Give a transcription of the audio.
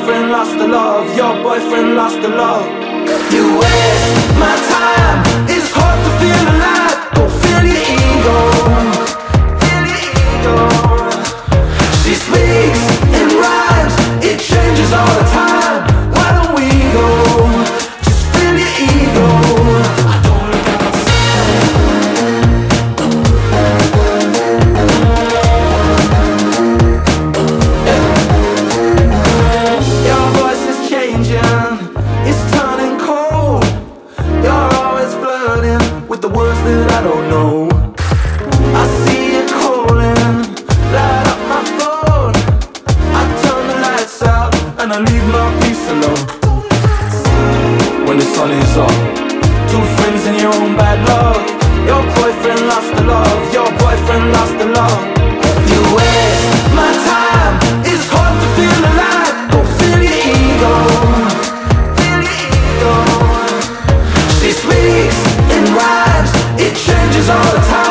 boyfriend lost the love, your boyfriend lost the love. You waste my time, it's hard to feel alive. Go feel your ego, feel your ego. She speaks in rhymes, it changes all the time. Why don't we go, just feel your ego. I don't look Your voice is changing, it's turning cold. You're always flirting with the words that I don't know. I see you calling, light up my phone. I turn the lights out and I leave my peace alone. When the sun is up, two friends in your own bad love. Your boyfriend lost the love, your boyfriend lost the love. You waste my time, it's hard to feel alive. Go feel your ego, feel your ego. She speaks in rhymes, it changes all the time.